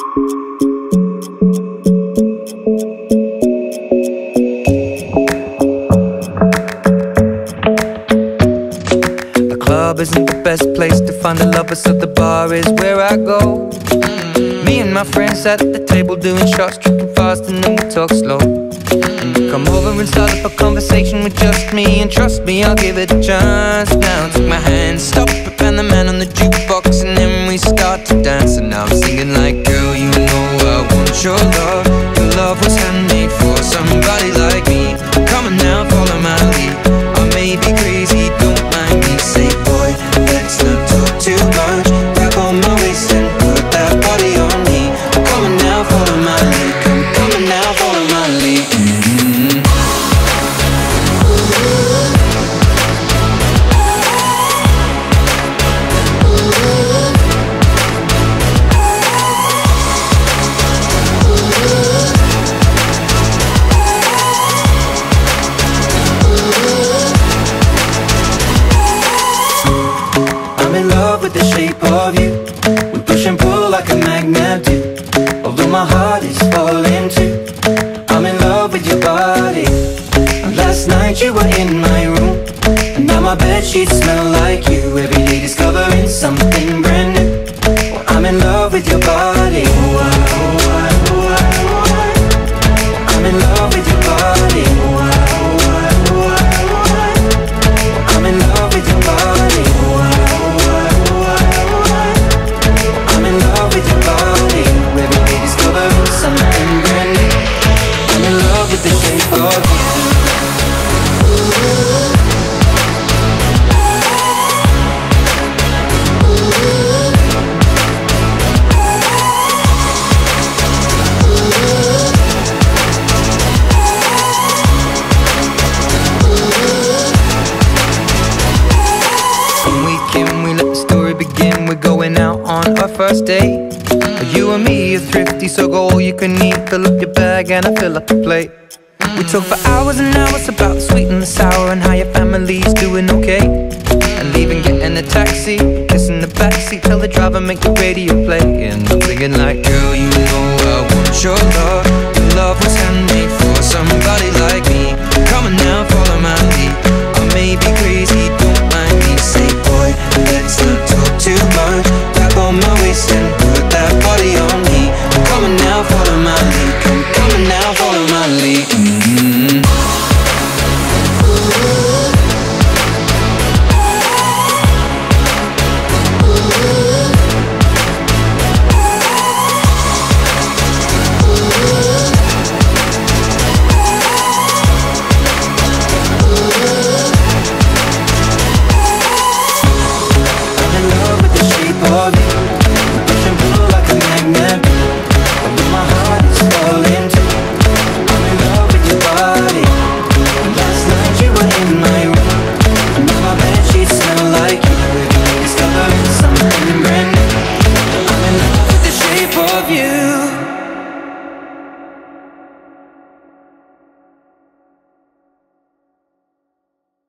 The club isn't the best place to find the lovers, so the bar is where I go. Me and my friends at the table doing shots, tripping fast, and then we talk slow. Come over and start up a conversation with just me, and trust me, I'll give it a chance. Now take my hand, stop it, and the man on the jukebox, and then we start to dance. And now I'm singing like, girl, you know I want your love. Your love was handmade for somebody like me. Come on now, follow my lead. I may be crazy, don't mind me. Say, boy, let's not talk too much. Grab on my waist and put that body on me. Come on now, follow my lead. Come on now, follow my lead. I'm in love with the shape of you. We push and pull like a magnet do. Although my heart is falling too, I'm in love with your body. Last night you were in my room, and now my bedsheets smell like you. Every day discovering something brand new. I'm in love with your body. I'm in love with your body. I'm in love with your body. I'm in love with your body. Every day discovering something brand new. I'm in love with the shape of you. We let the story begin. We're going out on our first date. You and me are thrifty, so go all you can eat. Fill up your bag and I fill up the plate. We talk for hours and hours about the sweet and the sour, and how your family's doing okay. And leaving, getting a taxi, kissing the backseat, tell the driver make the radio play. And I'm thinking like, girl, you know I want your love.